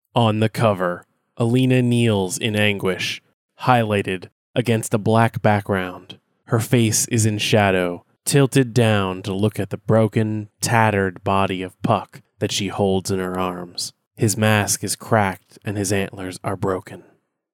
On the cover, Alina kneels in anguish, highlighted against a black background. Her face is in shadow, tilted down to look at the broken, tattered body of Puck that she holds in her arms. His mask is cracked and his antlers are broken.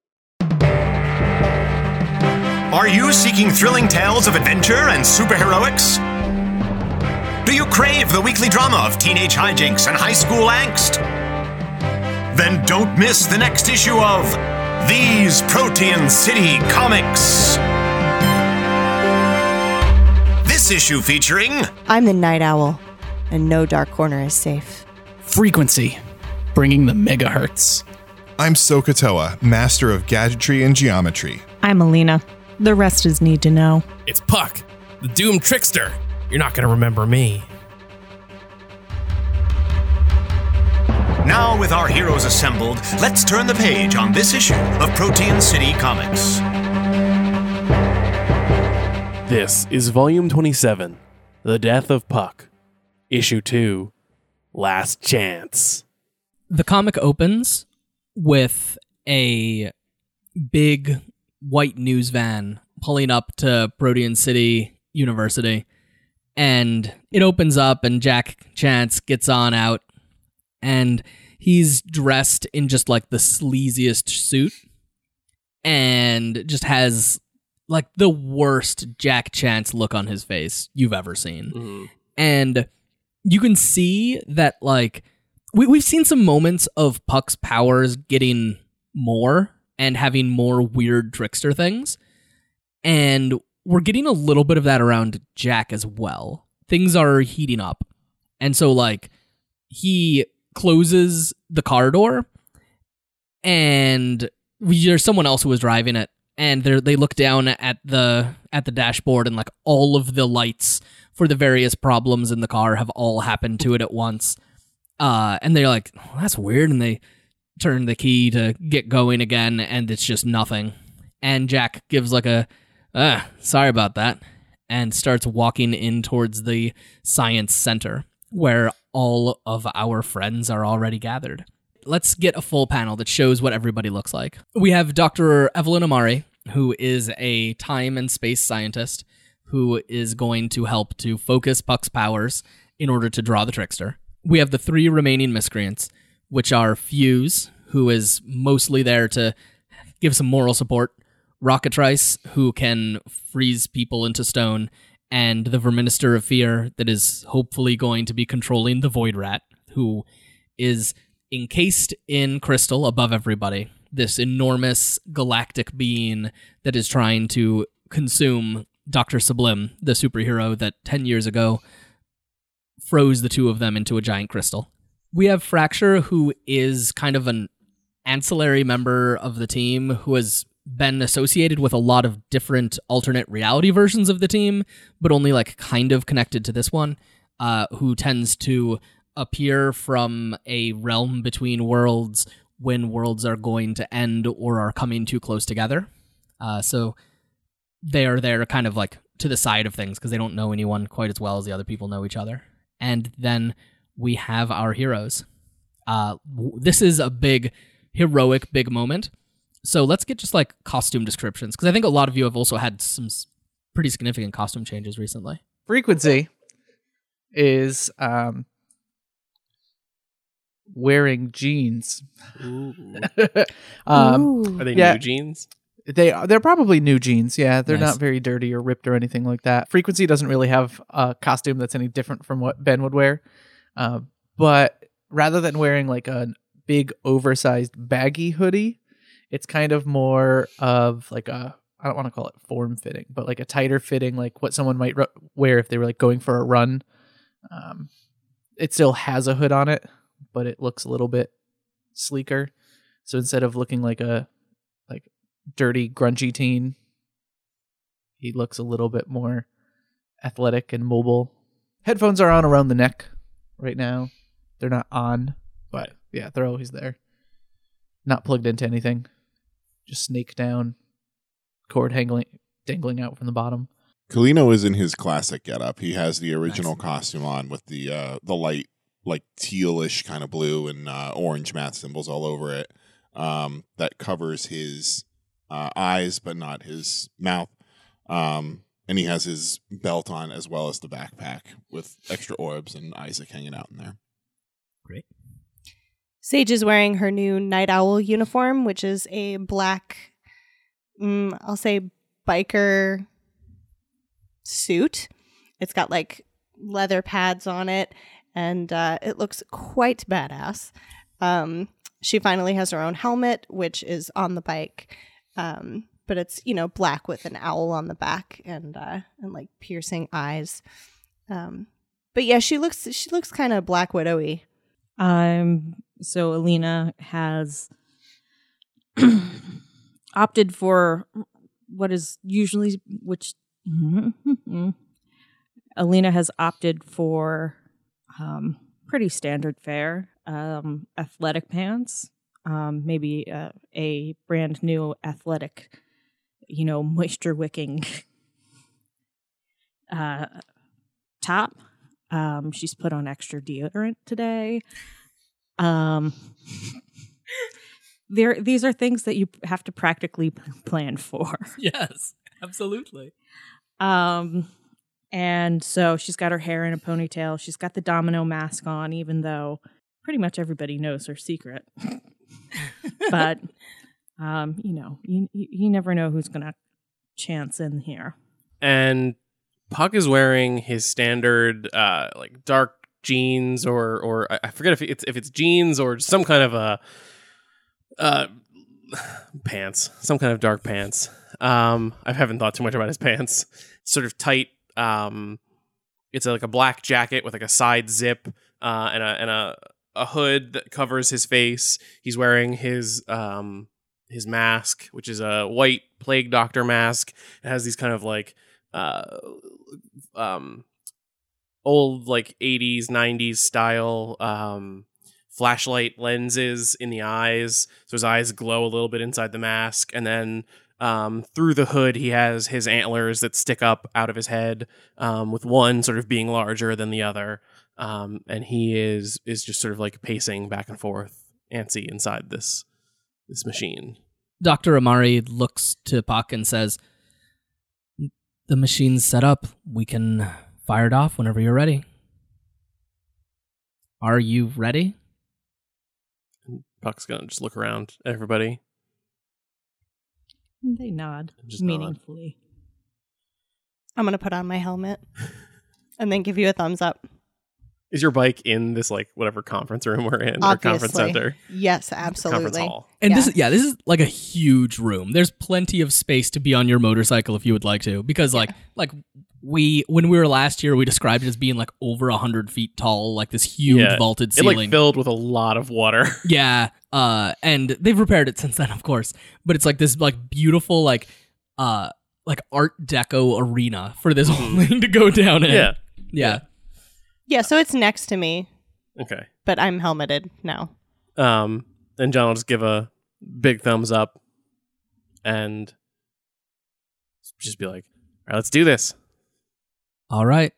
Are you seeking thrilling tales of adventure and superheroics? Do you crave the weekly drama of teenage hijinks and high school angst? Then don't miss the next issue of These Protean City Comics. This issue featuring... I'm the Night Owl, and no dark corner is safe. Frequency, bringing the megahertz. I'm Sokotoa, master of gadgetry and geometry. I'm Alina. The rest is need to know. It's Puck, the doomed trickster. You're not going to remember me. Now, with our heroes assembled, let's turn the page on this issue of Protean City Comics. This is Volume 27, The Death of Puck, Issue 2, Last Chance. The comic opens with a big white news van pulling up to Protean City University, and it opens up and Jack Chance gets on out, and he's dressed in just like the sleaziest suit and just has like the worst Jack Chance look on his face you've ever seen. Mm-hmm. And you can see that like we've seen some moments of Puck's powers getting more and having more weird trickster things. And we're getting a little bit of that around Jack as well. Things are heating up. And so like he closes the car door and there's someone else who was driving it, and they look down at the dashboard, and like all of the lights for the various problems in the car have all happened to it at once. And they're like, oh, that's weird. And they turn the key to get going again, and it's just nothing. And Jack gives like a, sorry about that, and starts walking in towards the science center where all of our friends are already gathered. Let's get a full panel that shows what everybody looks like. We have Dr. Evelyn Amari, who is a time and space scientist who is going to help to focus Puck's powers in order to draw the trickster. We have the three remaining miscreants, which are Fuse, who is mostly there to give some moral support, Rockatrice, who can freeze people into stone, and the Verminister of Fear that is hopefully going to be controlling the Void Rat, who is encased in crystal above everybody. This enormous galactic being that is trying to consume Dr. Sublime, the superhero that 10 years ago froze the two of them into a giant crystal. We have Fracture, who is kind of an ancillary member of the team who has been associated with a lot of different alternate reality versions of the team, but only like kind of connected to this one, who tends to appear from a realm between worlds when worlds are going to end or are coming too close together. So they are there kind of like to the side of things because they don't know anyone quite as well as the other people know each other. And then we have our heroes. This is a big, heroic, big moment. So let's get just like costume descriptions, because I think a lot of you have also had some pretty significant costume changes recently. Frequency is wearing jeans. Ooh. Are they new jeans? They're probably new jeans. Yeah, they're Nice. not very dirty or ripped or anything like that. Frequency doesn't really have a costume that's any different from what Ben would wear. But rather than wearing like a big oversized baggy hoodie, it's kind of more of like I don't want to call it form fitting, but like a tighter fitting, like what someone might wear if they were like going for a run. It still has a hood on it, but it looks a little bit sleeker. So instead of looking like a dirty, grungy teen, he looks a little bit more athletic and mobile. Headphones are on around the neck right now. They're not on, but yeah, they're always there. Not plugged into anything. Just snake down, cord dangling out from the bottom. Colino is in his classic getup. He has the original costume on with the light like tealish kind of blue and orange math symbols all over it that covers his eyes, but not his mouth. And he has his belt on as well as the backpack with extra orbs and Isaac hanging out in there. Great. Sage is wearing her new Night Owl uniform, which is a black, I'll say biker suit. It's got like leather pads on it, and it looks quite badass. She finally has her own helmet, which is on the bike. But it's, black with an owl on the back and like piercing eyes. But yeah, she looks kind of Black Widow-y. So Alina has opted for what is usually, Alina has opted for pretty standard fare, athletic pants, maybe a brand new athletic, moisture wicking top. She's put on extra deodorant today. These are things that you have to practically plan for. Yes, absolutely. And so she's got her hair in a ponytail. She's got the domino mask on, even though pretty much everybody knows her secret. But, you never know who's going to chance in here. And Puck is wearing his standard like dark jeans or I forget if it's jeans or some kind of a pants, some kind of dark pants. I haven't thought too much about his pants. Sort of tight. It's like a black jacket with like a side zip and a hood that covers his face. He's wearing his mask, which is a white plague doctor mask. It has these kind of like old like 80s 90s style flashlight lenses in the eyes, so his eyes glow a little bit inside the mask, and then through the hood he has his antlers that stick up out of his head, with one sort of being larger than the other, and he is just sort of like pacing back and forth antsy inside this machine. Dr. Amari looks to Puck and says, "The machine's set up. We can fire it off whenever you're ready. Are you ready?" Puck's gonna just look around at everybody. They nod Just meaningfully. I'm going to put on my helmet and then give you a thumbs up. Is your bike in this like whatever conference room we're in, or conference center? Yes, absolutely. Conference hall. And Yeah. this is like a huge room. There's plenty of space to be on your motorcycle if you would like to, because when we were last year, we described it as being like over 100 feet tall, like this huge vaulted It ceiling. like filled with a lot of water. Yeah, and they've repaired it since then, of course. But it's like this like beautiful like Art Deco arena for this whole thing to go down in. Yeah. Yeah, so it's next to me, Okay. but I'm helmeted now. And John will just give a big thumbs up and just be like, "All right, let's do this." All right.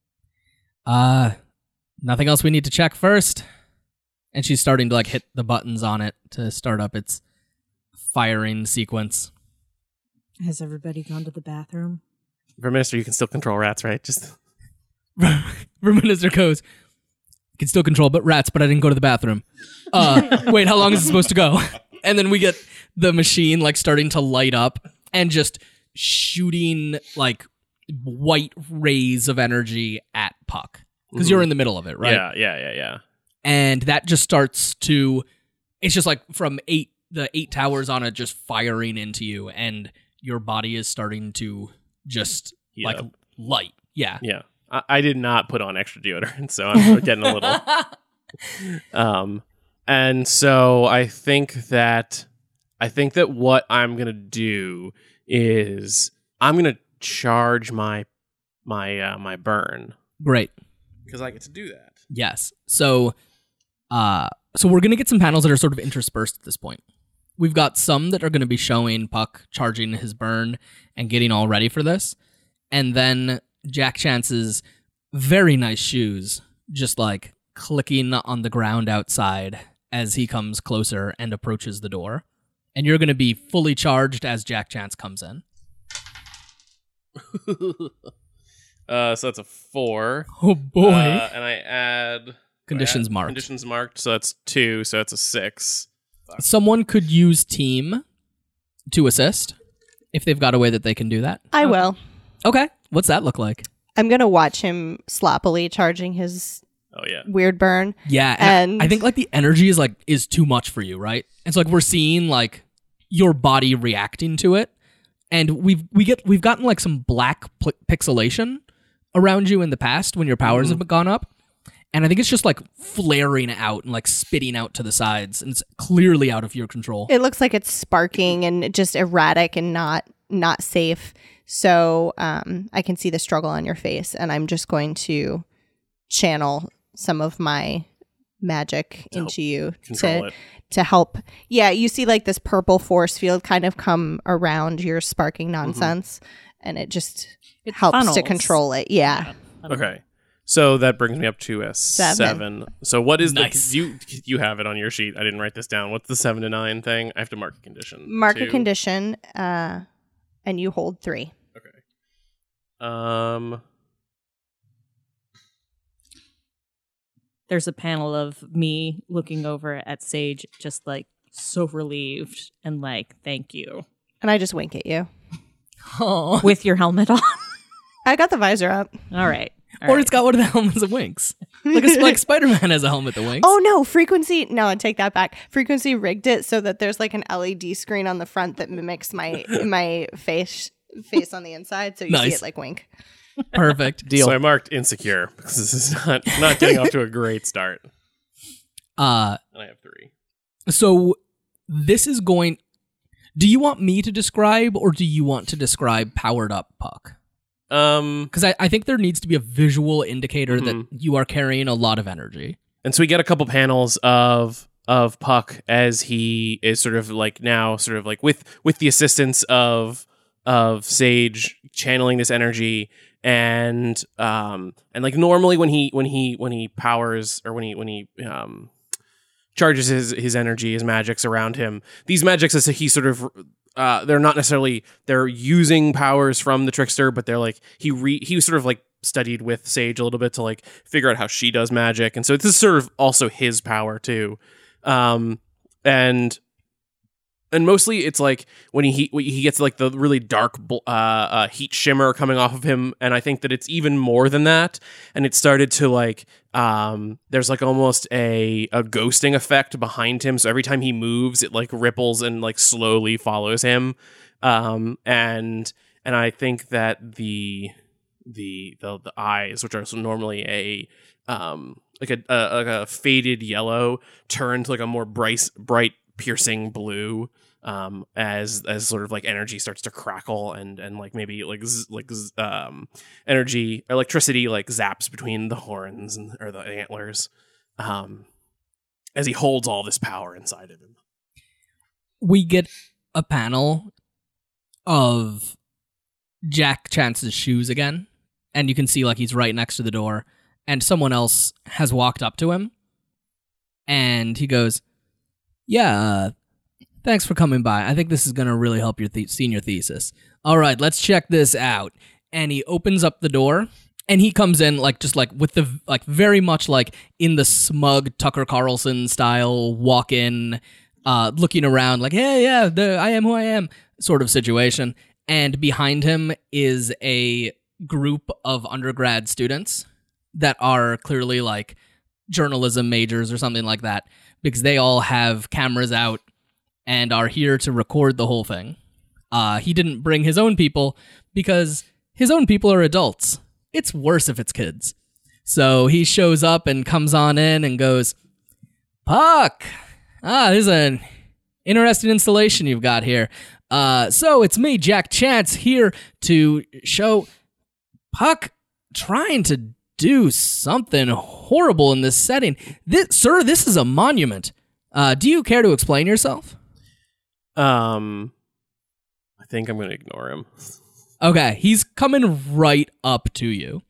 Nothing else we need to check first. And she's starting to like hit the buttons on it to start up its firing sequence. Has everybody gone to the bathroom? For Minister, you can still control rats, right? Just Minister goes, "Can still control but rats, but I didn't go to the bathroom." Wait, how long is it supposed to go? And then we get the machine like starting to light up and just shooting like white rays of energy at Puck. Because you're in the middle of it, right? Yeah. And that just starts to, it's just like from the 8 towers on it just firing into you, and your body is starting to just like light. Yeah. Yeah. I did not put on extra deodorant, so I'm getting a little. And so I think that what I'm gonna do is I'm gonna charge my burn Great. because I get to do that. Yes. So we're going to get some panels that are sort of interspersed at this point. We've got some that are going to be showing Puck charging his burn and getting all ready for this. And then Jack Chance's very nice shoes just like clicking on the ground outside as he comes closer and approaches the door. And you're going to be fully charged as Jack Chance comes in. So that's a 4. Oh, boy. And I add... Conditions marked. Conditions marked, so that's 2, so that's a 6. Someone could use team to assist if they've got a way that they can do that. I will. Okay. What's that look like? I'm going to watch him sloppily charging his Oh, yeah. weird burn. Yeah, And- I think like the energy is too much for you, right? It's like we're seeing like your body reacting to it, and we've gotten like some black pixelation around you in the past when your powers have gone up, and I think it's just like flaring out and like spitting out to the sides, and it's clearly out of your control. It looks like it's sparking and just erratic and not safe. So I can see the struggle on your face, and I'm just going to channel some of my magic into you to help. Yeah, you see like this purple force field kind of come around your sparking nonsense, and it helps funnels. to control it. Yeah. Okay. So that brings me up to a 7. So what is Nice. you have it on your sheet. I didn't write this down. What's the 7 to 9 thing? I have to mark a condition. Mark a 2. condition, and you hold 3. Okay. There's a panel of me looking over at Sage, just like so relieved and like, thank you. And I just wink at you. Oh. With your helmet on. I got the visor up. All right. Or it's got one of the helmets that winks. Like Spider-Man has a helmet that winks. Oh no, Frequency. No, I take that back. Frequency rigged it so that there's like an LED screen on the front that mimics my face on the inside, so you see Nice. it like wink. Perfect. Deal. So I marked insecure because this is not getting off to a great start. And I have 3. So this is going... Do you want me to describe, or do you want to describe Powered Up Puck? Because I think there needs to be a visual indicator that you are carrying a lot of energy. And so we get a couple panels of Puck as he is sort of like now sort of like with the assistance of Sage channeling this energy, and like normally when he powers, or when he charges his energy, his magics around him, these magics, as he sort of they're not necessarily, they're using powers from the trickster, but they're like he sort of like studied with Sage a little bit to like figure out how she does magic, and so this is sort of also his power too, and mostly it's like when he gets like the really dark heat shimmer coming off of him, and I think that it's even more than that, and it started to like there's like almost a ghosting effect behind him, so every time he moves it like ripples and like slowly follows him, and I think that the eyes, which are normally a faded yellow, turn to like a more bright piercing blue, as sort of like energy starts to crackle, and like maybe electricity like zaps between the horns or the antlers, as he holds all this power inside of him. We get a panel of Jack Chance's shoes again, and you can see like he's right next to the door, and someone else has walked up to him, and he goes, "Yeah, thanks for coming by. I think this is going to really help your senior thesis. All right, let's check this out." And he opens up the door, and he comes in like just like with the like very much like in the smug Tucker Carlson style walk in, looking around like, "Hey, yeah, I am who I am" sort of situation. And behind him is a group of undergrad students that are clearly like journalism majors or something like that, because they all have cameras out and are here to record the whole thing. He didn't bring his own people because his own people are adults. It's worse if it's kids. So he shows up and comes on in and goes, "Puck, this is an interesting installation you've got here. So it's me, Jack Chance, here to show Puck trying to do something horrible in this setting. Sir, this is a monument. Do you care to explain yourself?" I think I'm going to ignore him. Okay, he's coming right up to you.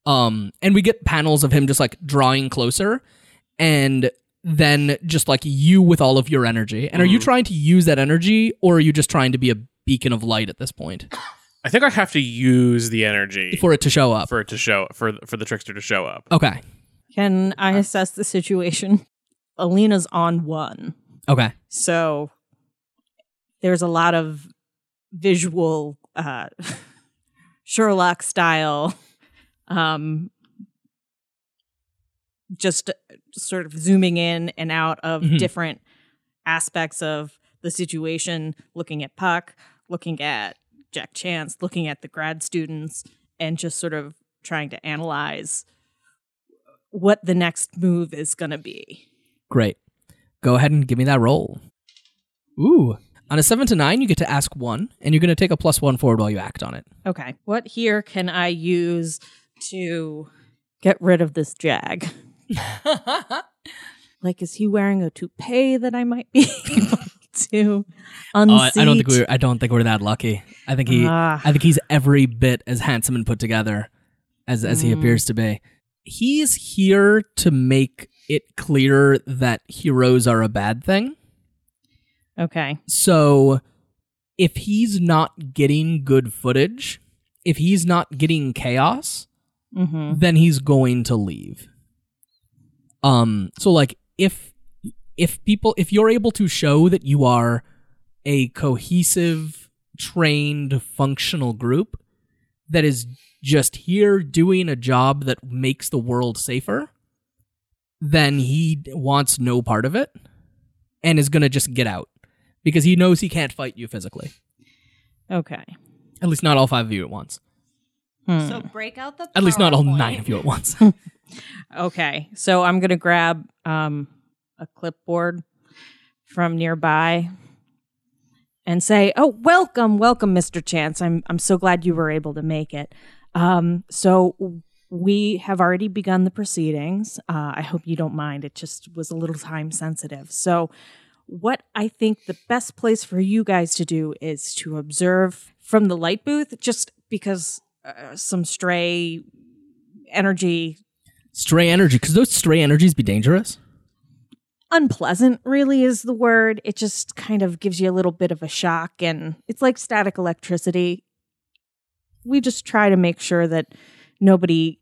And we get panels of him just like drawing closer, and then just like you with all of your energy. And are you trying to use that energy, or are you just trying to be a beacon of light at this point? I think I have to use the energy For it to show up. for the trickster to show up. Okay. Can I assess the situation? Alina's on 1. Okay. So there's a lot of visual Sherlock style just sort of zooming in and out of different aspects of the situation, looking at Puck, looking at Jack Chance, looking at the grad students, and just sort of trying to analyze what the next move is going to be. Great. Go ahead and give me that roll. Ooh. On a 7 to 9, you get to ask 1, and you're going to take a +1 forward while you act on it. Okay. What here can I use to get rid of this Jag? Like, is he wearing a toupee that I might be able to unseat? I don't think we're that lucky. I think he's every bit as handsome and put together as he appears to be. He's here to make it clear that heroes are a bad thing. Okay. So if he's not getting good footage, if he's not getting chaos, then he's going to leave. So like if you're able to show that you are a cohesive, trained, functional group that is just here doing a job that makes the world safer, then he wants no part of it and is going to just get out because he knows he can't fight you physically. Okay. At least not all 5 of you at once. So break out the At least not all PowerPoint. 9 of you at once. Okay. So I'm going to grab a clipboard from nearby and say, "Oh, welcome, Mr. Chance. I'm so glad you were able to make it. So we have already begun the proceedings. I hope you don't mind. It just was a little time sensitive. So what I think the best place for you guys to do is to observe from the light booth, just because some stray energy... Stray energy? Because those stray energies be dangerous? Unpleasant, really, is the word. It just kind of gives you a little bit of a shock, and it's like static electricity. We just try to make sure that nobody,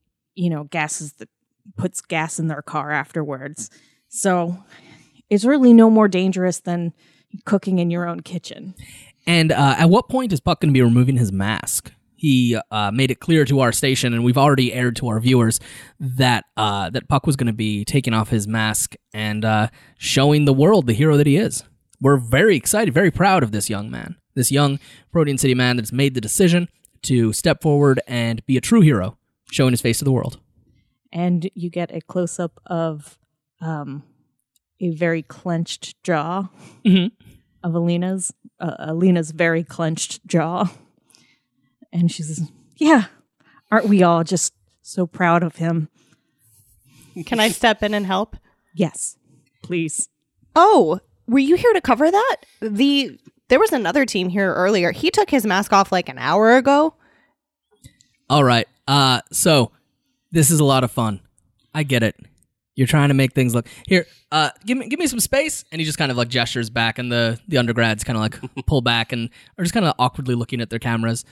puts gas in their car afterwards. So it's really no more dangerous than cooking in your own kitchen. And at what point is Puck going to be removing his mask? He made it clear to our station, and we've already aired to our viewers that Puck was going to be taking off his mask and showing the world the hero that he is. We're very excited, very proud of this young man, this young Protean City man that's made the decision to step forward and be a true hero, showing his face to the world. And you get a close-up of a very clenched jaw of Alina's very clenched jaw. And she says, "Yeah, aren't we all just so proud of him?" Can I step in and help? Yes, please. Oh, were you here to cover that? There was another team here earlier. He took his mask off like an hour ago. All right. So this is a lot of fun. I get it. You're trying to make things look here. Give me some space. And he just kind of like gestures back, and the undergrads kind of like pull back and are just kind of awkwardly looking at their cameras.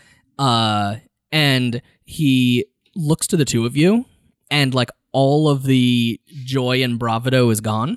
And he looks to the two of you, and like all of the joy and bravado is gone.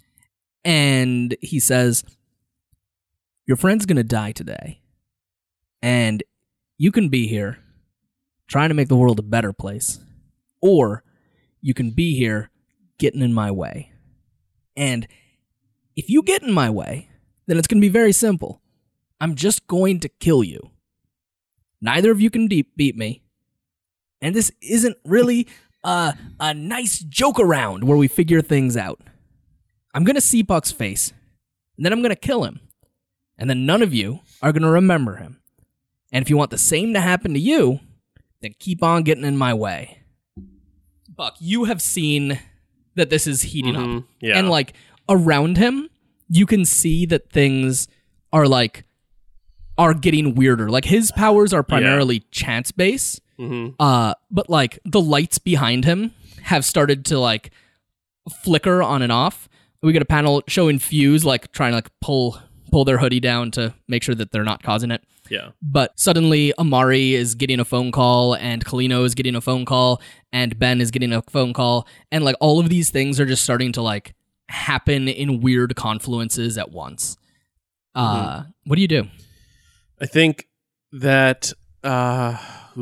And he says, "Your friend's gonna die today, and you can be here trying to make the world a better place, or you can be here getting in my way. And if you get in my way, then it's going to be very simple. I'm just going to kill you. Neither of you can beat me. And this isn't really a nice joke around where we figure things out. I'm going to see Puck's face, and then I'm going to kill him. And then none of you are going to remember him. And if you want the same to happen to you, then keep on getting in my way." Buck, you have seen that this is heating up. Yeah. And like around him, you can see that things are getting weirder. Like his powers are primarily chance based, But like the lights behind him have started to like flicker on and off. We get a panel showing Fuse like trying to like pull their hoodie down to make sure that they're not causing it. Yeah. But suddenly Amari is getting a phone call, and Kalino is getting a phone call, and Ben is getting a phone call, and like all of these things are just starting to like happen in weird confluences at once. What do you do? I think that I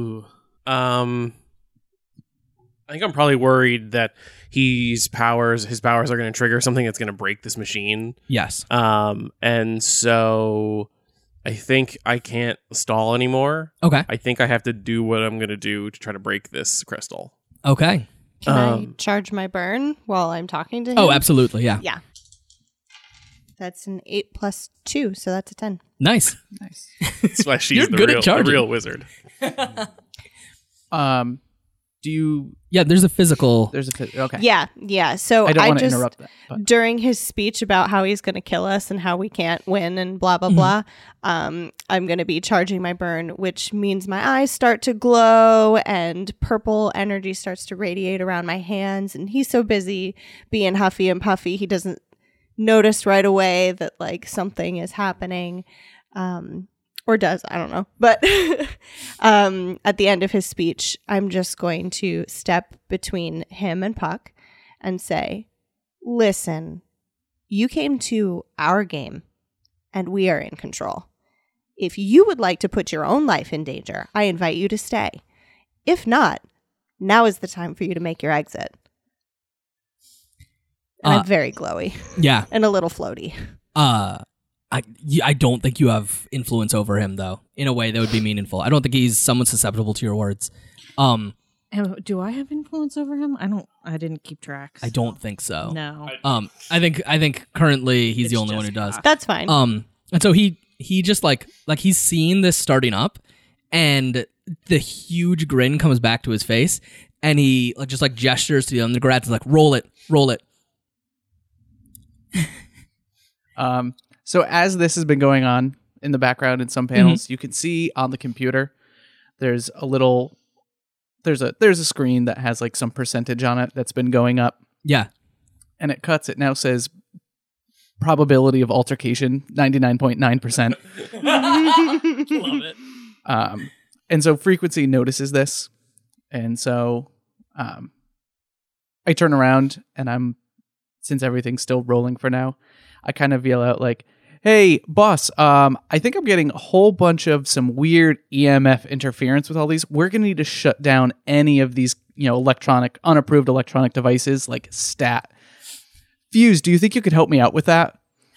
think I'm probably worried that his powers are going to trigger something that's going to break this machine. Yes. And so I think I can't stall anymore. Okay. I think I have to do what I'm going to do to try to break this crystal. Okay. Can I charge my burn while I'm talking to him? Oh, absolutely. Yeah. Yeah. That's an 8 plus 2, so that's a 10. Nice. That's why she's You're the good at charging. real wizard. Do you? Yeah, there's a physical. Okay. Yeah. So I don't want to just, interrupt that. But. during his speech about how he's going to kill us and how we can't win and blah, blah, blah, I'm going to be charging my burn, which means my eyes start to glow and purple energy starts to radiate around my hands. And he's so busy being huffy and puffy, he doesn't notice right away that like something is happening. Or does, I don't know. But at the end of his speech, I'm just going to step between him and Puck and say, listen, you came to our game and we are in control. If you would like to put your own life in danger, I invite you to stay. If not, now is the time for you to make your exit. And I'm very glowy. Yeah. And a little floaty. I don't think you have influence over him, though, in a way that would be meaningful. I don't think he's someone susceptible to your words. Do I have influence over him? I didn't keep tracks. I don't think so. No. I think currently he's the only one who does. That's fine. And so he just like he's seeing this starting up, and the huge grin comes back to his face, and he like just like gestures to the undergrads and like roll it. So as this has been going on in the background in some panels, you can see on the computer there's a screen that has like some percentage on it that's been going up. Yeah. And it now says probability of altercation 99.9%. Love it. And so Frequency notices this. And so I turn around and since everything's still rolling for now, I kind of yell out like, hey, boss, I think I'm getting a whole bunch of some weird EMF interference with all these. We're going to need to shut down any of these, unapproved electronic devices like STAT. Fuse, do you think you could help me out with that?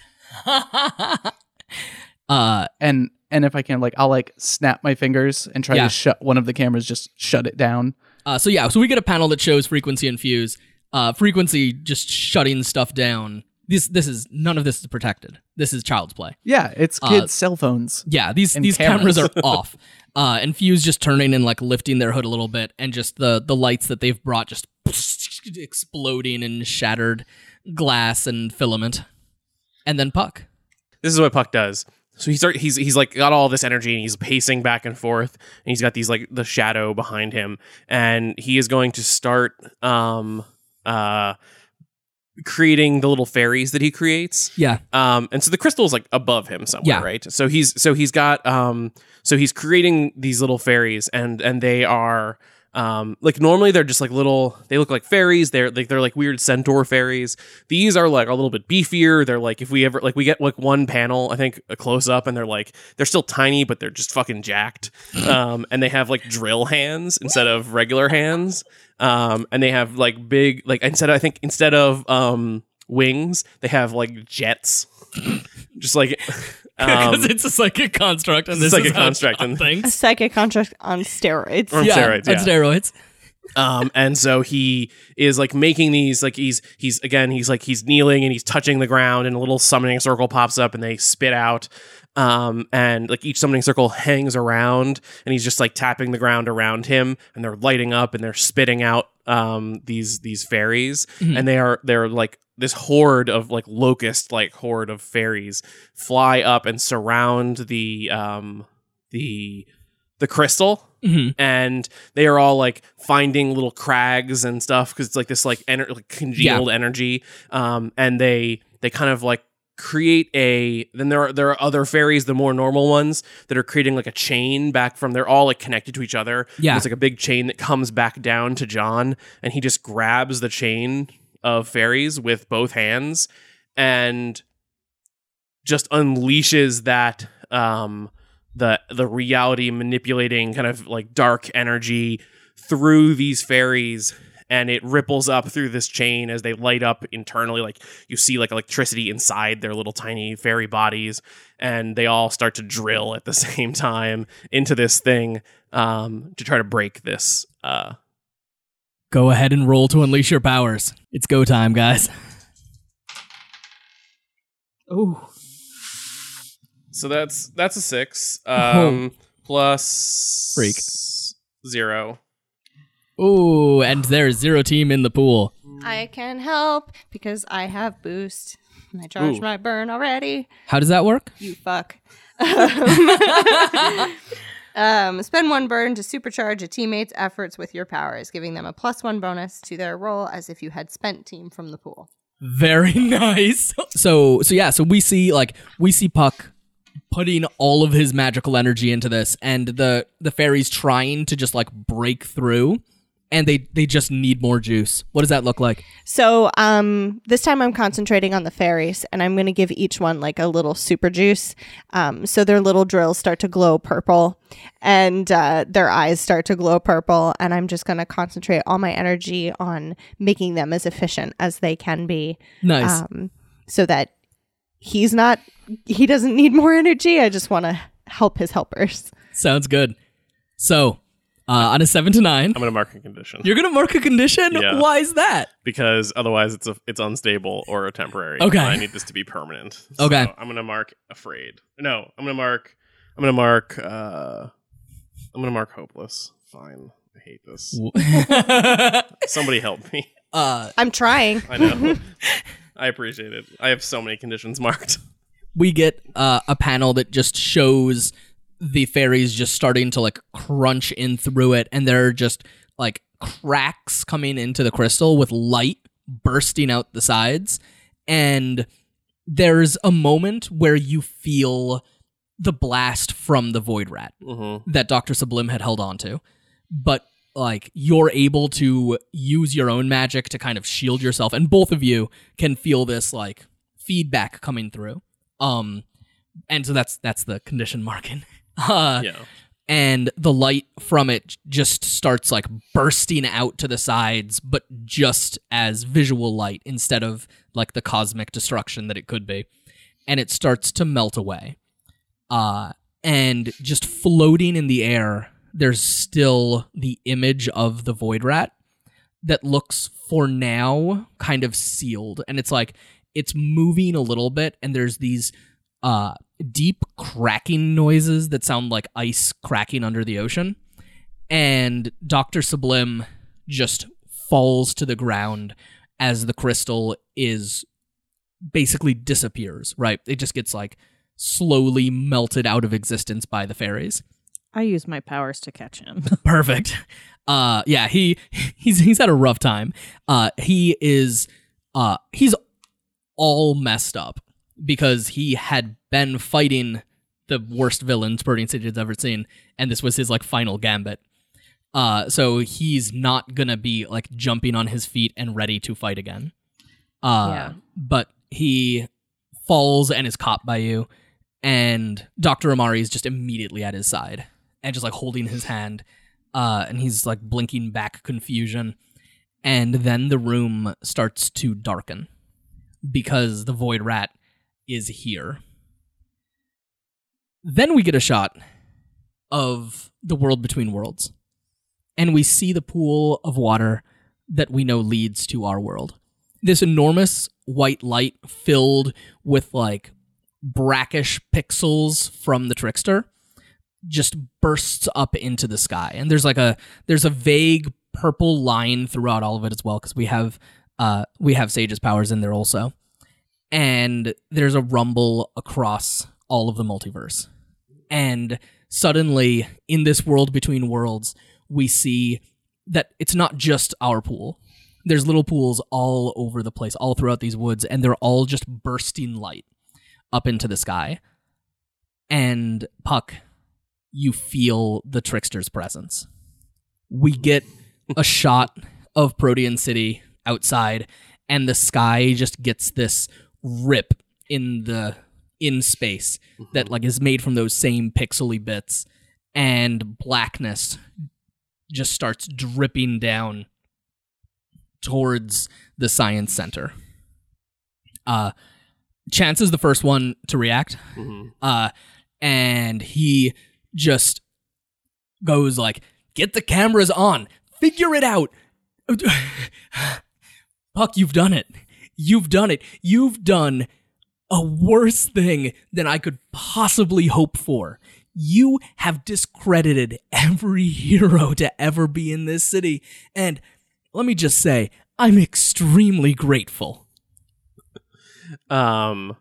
And if I can, I'll snap my fingers and try to shut one of the cameras, just shut it down. So we get a panel that shows Frequency and Fuse. Frequency just shutting stuff down. None of this is protected. This is child's play. Yeah, it's kids' cell phones. Yeah, these cameras are off. And Fuse just turning and lifting their hood a little bit, and just the lights that they've brought just exploding in shattered glass and filament. And then Puck. This is what Puck does. So he's got all this energy and he's pacing back and forth, and he's got these the shadow behind him, and he is going to start creating the little fairies that he creates. Yeah. And so the crystal is above him somewhere, right? So he's creating these little fairies, and they are normally they're just they look like fairies. They're weird centaur fairies. These are a little bit beefier. They're if we ever we get one panel, I think, a close up, and they're still tiny, but they're just fucking jacked. And they have drill hands instead of regular hands. And they have big instead of wings, they have jets. Just because it's a psychic construct, and this is a construct and a psychic construct on steroids. On steroids. On steroids. And so he is making these he's kneeling and he's touching the ground, and a little summoning circle pops up and they spit out. And each summoning circle hangs around, and he's just tapping the ground around him, and they're lighting up and they're spitting out these fairies, and they're this horde of locust horde of fairies fly up and surround the the crystal. And they are all like finding little crags and stuff because it's like this like, like congealed energy. And they kind of like create then there are other fairies, the more normal ones, that are creating like a chain back from, they're all like connected to each other. It's like a big chain that comes back down to John, and he just grabs the chain of fairies with both hands and just unleashes that the reality manipulating kind of like dark energy through these fairies, and it ripples up through this chain as they light up internally. Like you see like electricity inside their little tiny fairy bodies, and they all start to drill at the same time into this thing to try to break this. Go ahead and roll to unleash your powers. It's go time, guys. Ooh. So that's a 6 plus Freak 0. Ooh, and there's 0 team in the pool. I can help because I have boost. And I charged my burn already. How does that work? You fuck. Spend 1 burn to supercharge a teammate's efforts with your powers, giving them a +1 bonus to their roll as if you had spent team from the pool. Very nice. So we see Puck putting all of his magical energy into this, and the fairies trying to just like break through, and they just need more juice. What does that look like? So this time I'm concentrating on the fairies, and I'm going to give each one like a little super juice. So their little drills start to glow purple, and their eyes start to glow purple, and I'm just going to concentrate all my energy on making them as efficient as they can be. Nice. So that he doesn't need more energy. I just want to help his helpers. Sounds good. So on a 7 to 9, I'm going to mark a condition. You're going to mark a condition? Yeah. Why is that? Because otherwise it's unstable or temporary. Okay. I need this to be permanent. Okay. So I'm going to mark afraid. No, I'm going to mark hopeless. Fine. I hate this. Somebody help me. I'm trying. I know. I appreciate it. I have so many conditions marked. We get a panel that just shows the fairies just starting to like crunch in through it, and there are just like cracks coming into the crystal with light bursting out the sides. And there's a moment where you feel the blast from the Void Rat that Dr. Sublime had held on to, but like you're able to use your own magic to kind of shield yourself, and both of you can feel this like feedback coming through. And so that's the condition marking. And the light from it just starts like bursting out to the sides, but just as visual light instead of like the cosmic destruction that it could be. And it starts to melt away. And just floating in the air, there's still the image of the Void Rat that looks, for now, kind of sealed. And it's like, it's moving a little bit, and there's these deep cracking noises that sound like ice cracking under the ocean. And Dr. Sublime just falls to the ground as the crystal is basically disappears, right? It just gets like slowly melted out of existence by the fairies. I use my powers to catch him. Perfect. Yeah, he's had a rough time. He's all messed up because he had been fighting the worst villain Spurting City has ever seen, and this was his like final gambit. So he's not gonna be like jumping on his feet and ready to fight again. But he falls and is caught by you, and Dr. Amari is just immediately at his side and just like holding his hand, and he's like blinking back confusion. And then the room starts to darken because the Void Rat is here. Then we get a shot of the world between worlds, and we see the pool of water that we know leads to our world. This enormous white light filled with like brackish pixels from the trickster just bursts up into the sky, and there's a vague purple line throughout all of it as well, because we have Sage's powers in there also. And there's a rumble across all of the multiverse. And suddenly in this world between worlds, we see that it's not just our pool. There's little pools all over the place, all throughout these woods, and they're all just bursting light up into the sky. And Puck, you feel the trickster's presence. We get a shot of Protean City outside, and the sky just gets this rip in space that like is made from those same pixely bits, and blackness just starts dripping down towards the science center. Chance is the first one to react, and he just goes like, "Get the cameras on, figure it out." Puck, you've done it. You've done it. You've done a worse thing than I could possibly hope for. You have discredited every hero to ever be in this city, and let me just say, I'm extremely grateful. I'm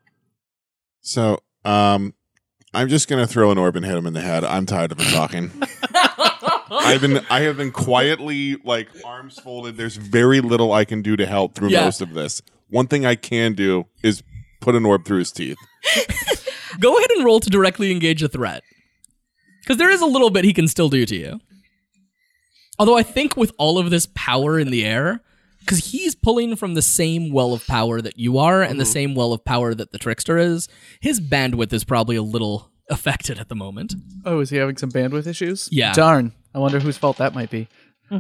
just gonna throw an orb and hit him in the head. I'm tired of him talking. I have been quietly, like, arms folded. There's very little I can do to help through most of this. One thing I can do is put an orb through his teeth. Go ahead and roll to directly engage a threat. Because there is a little bit he can still do to you. Although I think with all of this power in the air, because he's pulling from the same well of power that you are and the same well of power that the trickster is, his bandwidth is probably a little affected at the moment. Oh, is he having some bandwidth issues? Yeah. Darn. I wonder whose fault that might be.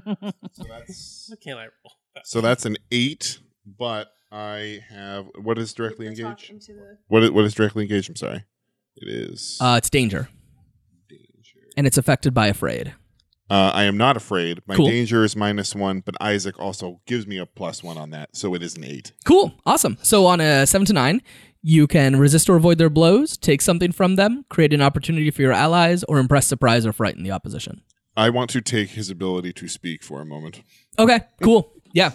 So that's an 8, but I have... What is directly engaged? What is directly engaged? I'm sorry. It is... It's danger. And it's affected by afraid. I am not afraid. My Cool. danger is -1, but Isaac also gives me a +1 on that, so it is an 8. Cool. Awesome. So on a 7 to 9, you can resist or avoid their blows, take something from them, create an opportunity for your allies, or impress, surprise, or frighten the opposition. I want to take his ability to speak for a moment. Okay, cool. Yeah.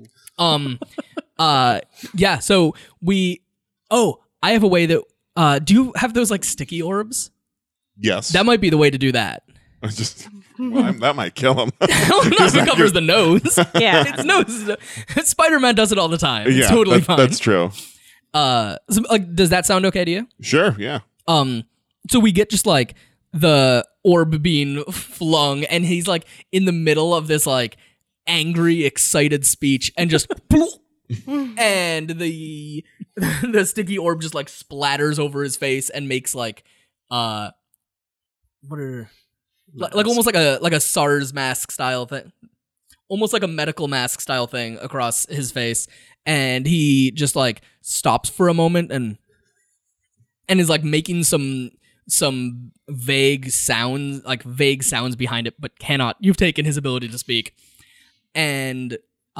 Yeah, so I have a way that, do you have those like sticky orbs? Yes. That might be the way to do that. That might kill him. Not if it covers the nose. Yeah. Its nose. Spider-Man does it all the time. It's Yeah, totally fine. That's true. Does that sound okay to you? Sure, yeah. So we get just like the orb being flung, and he's like in the middle of this like angry, excited speech, and just and the sticky orb just like splatters over his face and makes like almost like a SARS mask style thing, almost like a medical mask style thing across his face, and he just like stops for a moment and is like making some vague sounds behind it, but cannot. You've taken his ability to speak, and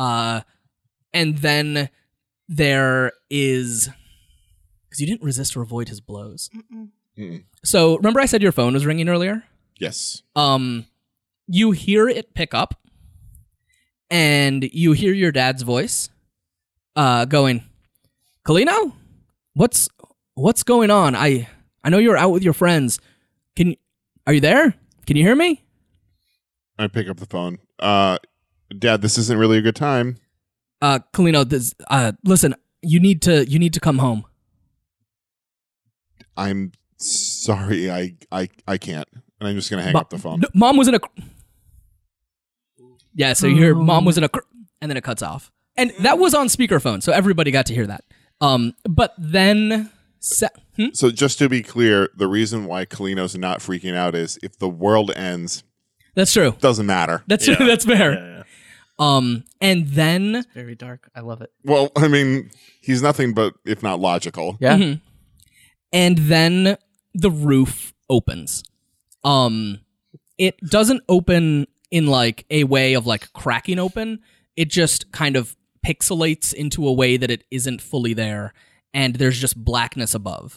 then there is, because you didn't resist or avoid his blows. So remember I said your phone was ringing earlier? Yes. You hear it pick up, and you hear your dad's voice, going, "Kalino, what's going on? I know you're out with your friends. Are you there? Can you hear me?" I pick up the phone. Dad, this isn't really a good time. Kalino, listen, you need to come home. I'm sorry, I can't. And I'm just gonna hang up the phone. No, Mom was in a. Yeah, so you hear Mom was in a, and then it cuts off, and that was on speakerphone, so everybody got to hear that. But then, So just to be clear, the reason why Kalino's not freaking out is if the world ends, that's true. doesn't matter. That's fair. And then Very dark. I love it. Well, I mean, he's nothing but if not logical. Yeah. And then the roof opens. It doesn't open in like a way of like cracking open. It just kind of pixelates into a way that it isn't fully there, and there's just blackness above.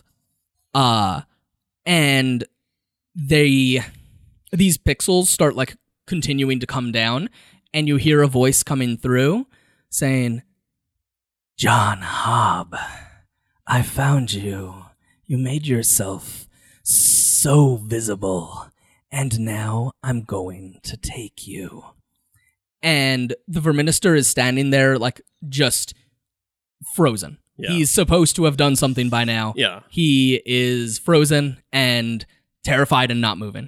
And these pixels start like continuing to come down, and you hear a voice coming through saying, "John Hobb, I found you. You made yourself so visible. And now I'm going to take you. And the Verminister is standing there, like, just frozen. Yeah. He's supposed to have done something by now. Yeah. He is frozen and terrified and not moving.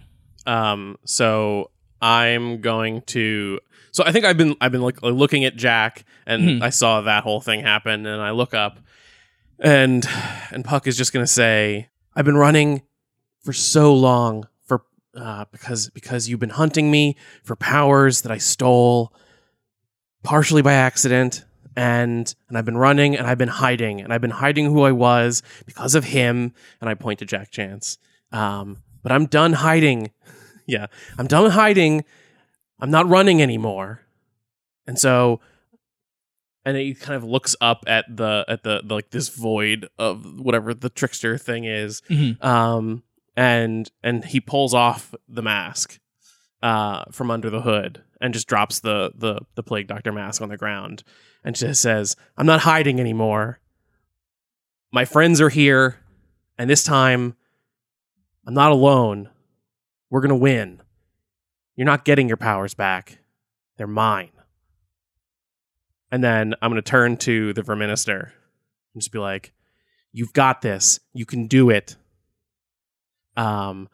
So I'm going to. So I think I've been like looking at Jack, and I saw that whole thing happen, and I look up, and Puck is just going to say, "I've been running for so long for because you've been hunting me for powers that I stole, partially by accident." And I've been running, and I've been hiding who I was because of him. And I point to Jack Chance. But I'm done hiding. Yeah, I'm done hiding. I'm not running anymore. And so, and he kind of looks up at the like this void of whatever the trickster thing is. And he pulls off the mask from under the hood and just drops the Plague Doctor mask on the ground. And just says, "I'm not hiding anymore. My friends are here. And this time, I'm not alone. We're going to win. You're not getting your powers back. They're mine." And then I'm going to turn to the Verminister and just be like, "You've got this. You can do it. The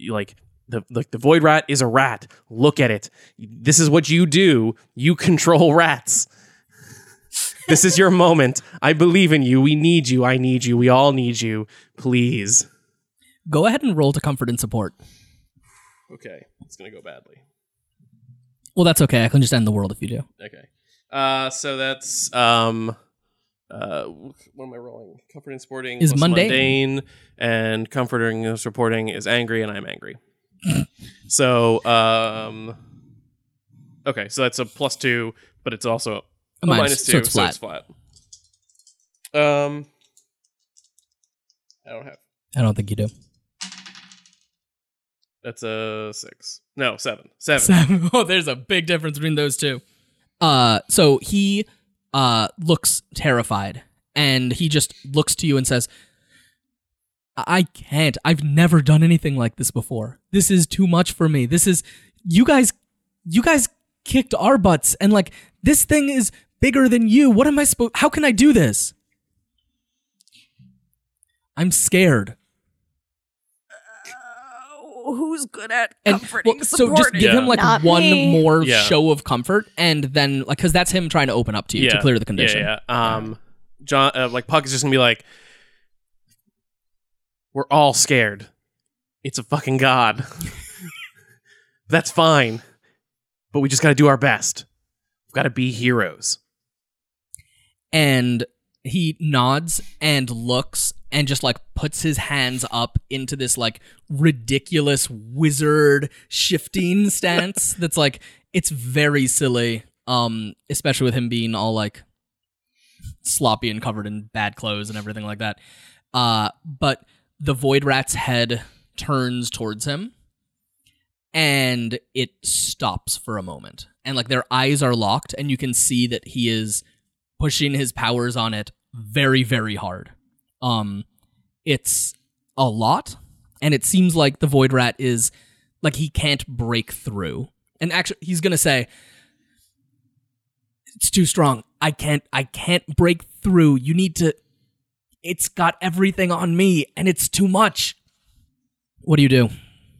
Void Rat is a rat. Look at it. This is what you do. You control rats. This is your moment. I believe in you. We need you. I need you. We all need you. Please." Go ahead and roll to comfort and support. Okay. It's going to go badly. Well, that's okay. I can just end the world if you do. Okay. So that's what am I rolling? Comfort and supporting Is plus mundane. And comforting and supporting is angry, and I'm angry. So okay, so that's a +2, but it's also a -2, so it's flat. I don't have. I don't think you do. That's a 6. No, 7. 7. 7. Oh, there's a big difference between those two. So he looks terrified, and he just looks to you and says, "I can't. I've never done anything like this before. This is too much for me. This is you guys kicked our butts, and like this thing is bigger than you. What am I supposed? How can I do this? I'm scared." Who's good at And comforting, so just supporting? give him like Not one me. more Yeah. show of comfort, and then like because that's him trying to open up to you to clear the condition. Yeah. John, like Puck is just gonna be like, "We're all scared. It's a fucking god. That's fine, but we just got to do our best. We've got to be heroes." And he nods and looks and just like puts his hands up into this like ridiculous wizard shifting stance that's like it's very silly, especially with him being all like sloppy and covered in bad clothes and everything like that. But the Void Rat's head turns towards him and it stops for a moment, and like their eyes are locked, and you can see that he is pushing his powers on it very, very hard. It's a lot, and it seems like the Void Rat is like he can't break through. And actually, he's gonna say, "It's too strong. I can't break through. You need to. It's got everything on me, and it's too much." What do you do?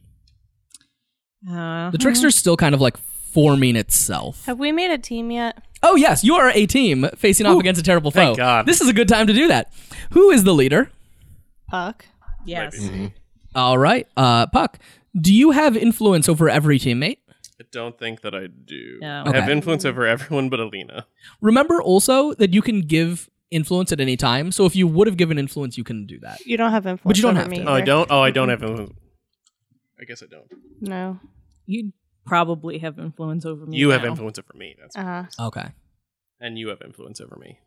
The Trickster's still kind of like forming itself. Have we made a team yet? Oh, yes, you are a team facing off against a terrible foe. thank God. This is a good time to do that. Who is the leader? Puck. Yes. All right, Puck, do you have influence over every teammate? I don't think that I do. No. I have Okay. influence over everyone but Alina. Remember also that you can give influence at any time, so if you would have given influence, you can do that. You don't have influence But you don't over have me to. Oh, I either. don't. Oh, I don't have influence. I guess I don't. No. You'd probably have influence over me. You have now. influence over me. That's Okay. and you have influence over me.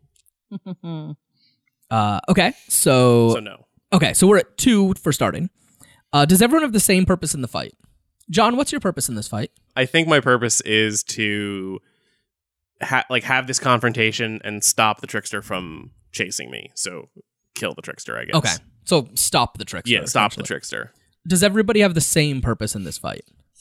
Okay, so So no. okay, so we're at 2 for starting. Does everyone have the same purpose in the fight? John, what's your purpose in this fight? I think my purpose is to have this confrontation and stop the trickster from chasing me. So kill the trickster, I guess. Okay, so stop the trickster. Yeah, stop the essentially. trickster. Does everybody have the same purpose in this fight?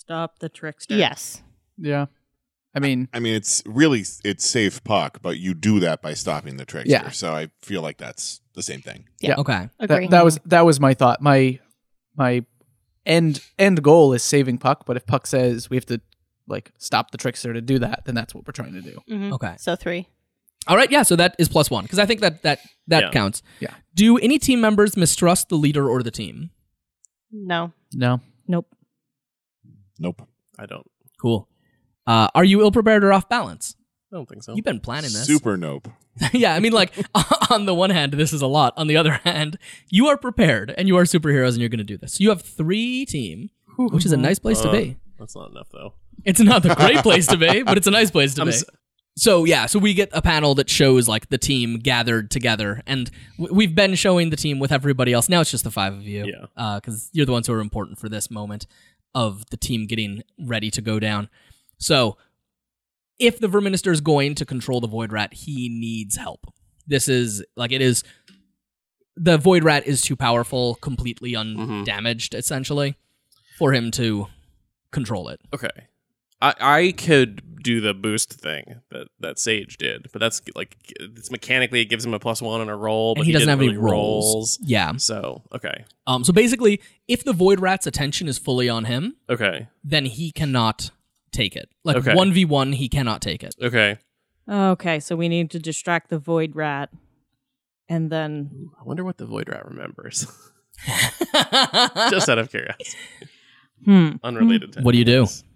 Stop the trickster. Yes. Yeah. I mean, it's save Puck, but you do that by stopping the trickster. Yeah. So I feel like that's the same thing. Yeah. Okay. Agree. that was my thought. My end goal is saving Puck, but if Puck says we have to like stop the trickster to do that, then that's what we're trying to do. Mhm. Okay. So 3. All right. Yeah. So that is +1 because I think that Yeah. counts. Yeah. Do any team members mistrust the leader or the team? No. No. Nope. Nope. I don't Are you ill prepared or off balance? I don't think so. You've been planning this. Super nope. Yeah, I mean, like, on the one hand, this is a lot. On the other hand, you are prepared and you are superheroes and you're going to do this. You have 3 team, which is a nice place to be. That's not enough, though. It's not the great place to be, but it's a nice place to be. s- So we get a panel that shows like the team gathered together, and we've been showing the team with everybody else. Now it's just the 5 of you, because you're the ones who are important for this moment of the team getting ready to go down. So, if the Verminister is going to control the Void Rat, he needs help. This is the Void Rat is too powerful, completely undamaged, essentially, for him to control it. Okay. I could do the boost thing that Sage did, but that's like it's mechanically it gives him a +1 on a roll, but And he doesn't have didn't any really rolls. Yeah. So okay. So basically, if the Void Rat's attention is fully on him, Okay. then he cannot take it. Like Okay. 1v1, he cannot take it. Okay. Okay, so we need to distract the void rat. And then I wonder what the Void Rat remembers. Just out of curiosity. Unrelated to What do you do? this.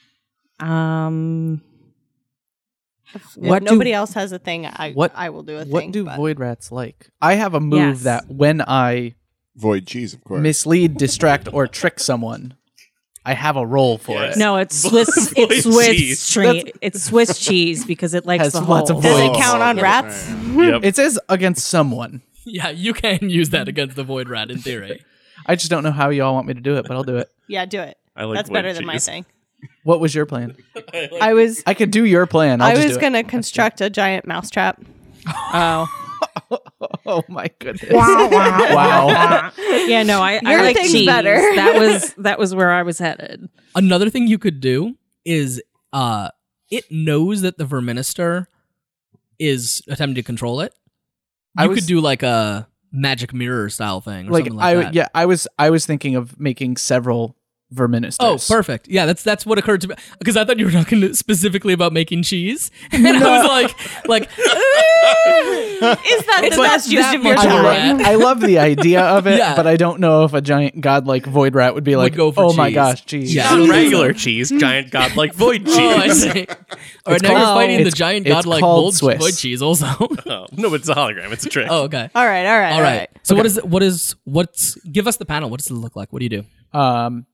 If What do- nobody else has a thing, I will do a What thing. do but- void rats like? I have a move Yes. that when I Void cheese, of course. mislead, distract, or trick someone, I have a roll for Yeah. it. no, it's Swiss. Void It's Swiss cheese. cheese. It's Swiss cheese because it likes Has the lots of holes. Does void. it count on yeah. rats? Yep. It says against someone. Yeah, you can use that against the Void Rat in theory. I just don't know how y'all want me to do it, but I'll do it. Yeah, do it. I like That's void better than my cheese. thing. What was your plan? I was I could do your plan. I'll I just was do it. gonna construct a giant mousetrap. Oh, Oh my goodness! Wow. yeah. No, I Your like thing's cheese. better. That was where I was headed. Another thing you could do is it knows that the Verminister is attempting to control it. I You was- could do like a magic mirror style thing or Like something like that. I was thinking of making several Verministers. Oh, perfect. Yeah, that's what occurred to me because I thought you were talking specifically about making cheese, and I was like, Is that It's the not best use that of your much I of a time? rat. I love the idea of it, Yeah. but I don't know if a giant godlike void rat would be like, go for oh my cheese. gosh, geez. Yeah. Not regular cheese, giant godlike void cheese. oh, I see. All right, now you're called- fighting the it's- giant it's godlike called void, Swiss. void cheese also. Oh, no, but it's a hologram. It's a trick. Oh, okay. All right. So what's give us the panel. What does it look like? What do you do?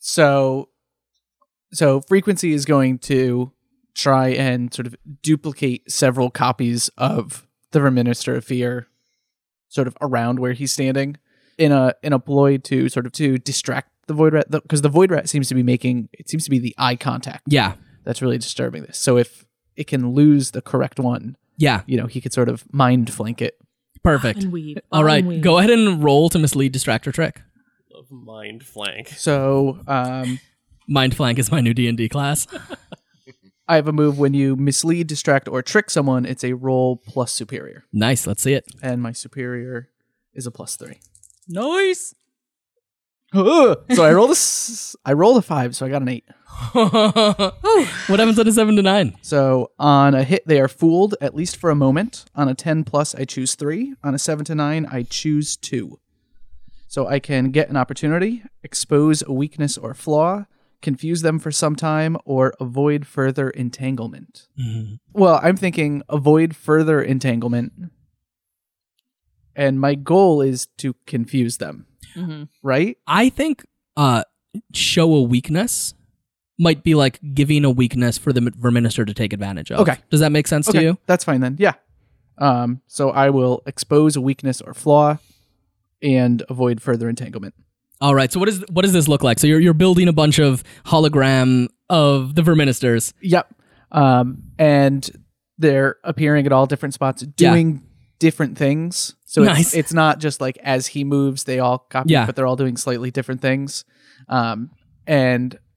So frequency is going to try and sort of duplicate several copies of the Verminister of Fear sort of around where he's standing in a ploy to sort of to distract the void rat, because the void rat seems to be the eye contact Yeah. that's really disturbing this. So if it can lose the correct one, Yeah. he could sort of mind flank it. Perfect. Unweave. All right, Unweave. go ahead and roll to mislead, distract, or trick. Love mind flank. So Mind flank is my new D&D class. I have a move when you mislead, distract, or trick someone, it's a roll plus superior. Nice. Let's see it. And my superior is a +3. Nice. So I rolled a 5, so I got an 8. What happens on a 7 to 9? So on a hit, they are fooled, at least for a moment. On a 10 plus, I choose 3. On a 7 to 9, I choose 2. So I can get an opportunity, expose a weakness or flaw, confuse them for some time, or avoid further entanglement. Well, I'm thinking avoid further entanglement. And my goal is to confuse them. Right? I think show a weakness might be like giving a weakness for the Verminister to take advantage of. Okay. Does that make sense to you? That's fine then. Yeah. So I will expose a weakness or flaw and avoid further entanglement. All right. So what does this look like? So you're building a bunch of hologram of the Verministers. Yep. And they're appearing at all different spots, doing different things. So Nice. it's not just like as he moves, they all copy, Yeah. but they're all doing slightly different things. And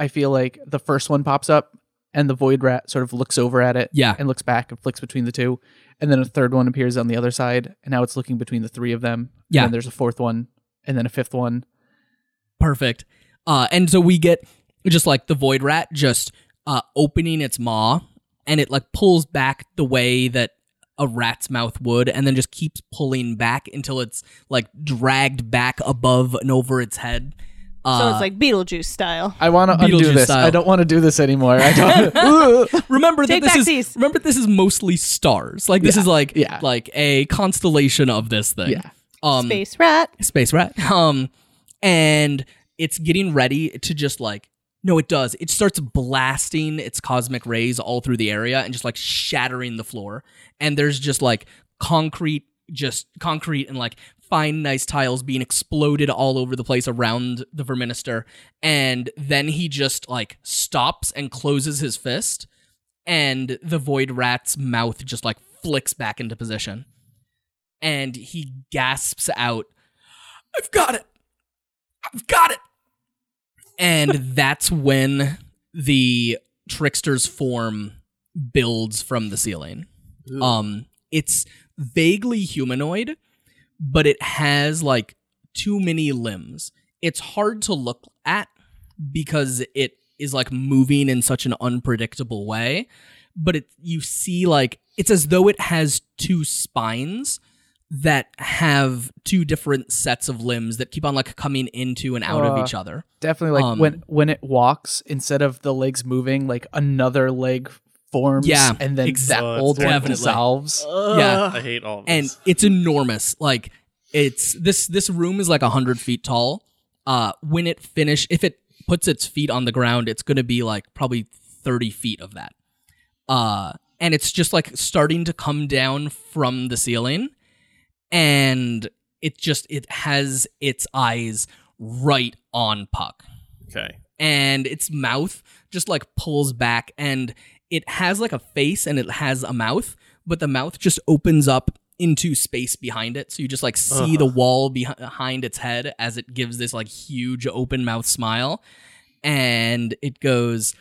I feel like the first one pops up and the void rat sort of looks over at it Yeah. and looks back and flicks between the two. And then a third one appears on the other side, and now it's looking between the three of them. Yeah. And then there's a fourth one, and then a fifth one. Perfect. And so we get just like the void rat just opening its maw, and it like pulls back the way that a rat's mouth would, and then just keeps pulling back until it's like dragged back above and over its head. So it's like Beetlejuice style. I want to undo Beetlejuice this. style. I don't want to do this anymore. I don't. remember that Take this back is these. remember this is mostly stars. Like this is like Yeah. like a constellation of this thing. Yeah. Space rat. Space rat. And it's getting ready to just like, no, it does. It starts blasting its cosmic rays all through the area and just like shattering the floor. And there's just like concrete and like fine, nice tiles being exploded all over the place around the Verminister. And then he just like stops and closes his fist, and the void rat's mouth just like flicks back into position. And he gasps out, "I've got it! I've got it!" And that's when the trickster's form builds from the ceiling. It's vaguely humanoid, but it has like too many limbs. It's hard to look at because it is like moving in such an unpredictable way. But you see like it's as though it has two spines that have two different sets of limbs that keep on like coming into and out of each other. Definitely, like when it walks, instead of the legs moving, like another leg forms, Yeah, and then that old one definitely. dissolves. Yeah. I hate all of And this. it's enormous. Like it's this room is like 100 feet tall. When it if it puts its feet on the ground, it's going to be like probably 30 feet of that. And it's just like starting to come down from the ceiling, and it has its eyes right on Puck. Okay. And its mouth just like pulls back, and it has like a face and it has a mouth, but the mouth just opens up into space behind it. So you just like see the wall behind its head as it gives this like huge open mouth smile. And it goes,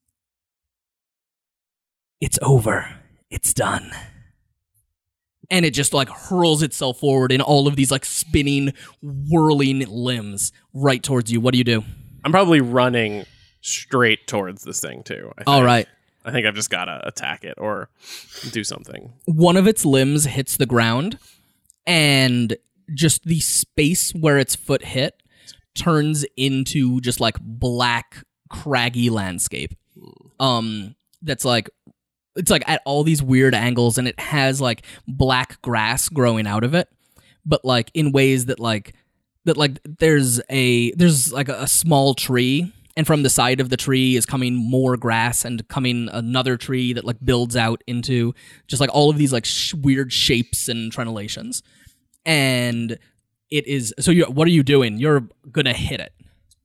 "It's over. It's done." And it just like hurls itself forward in all of these like spinning, whirling limbs right towards you. What do you do? I'm probably running straight towards this thing too. I think. All right. I think I've just gotta attack it or do something. One of its limbs hits the ground, and just the space where its foot hit turns into just like black, craggy landscape. That's like, it's like at all these weird angles, and it has like black grass growing out of it, but like in ways that there's like a small tree, and from the side of the tree is coming more grass, and coming another tree that like builds out into just like all of these like weird shapes and trenellations. And it is, so what are you doing? You're gonna hit it,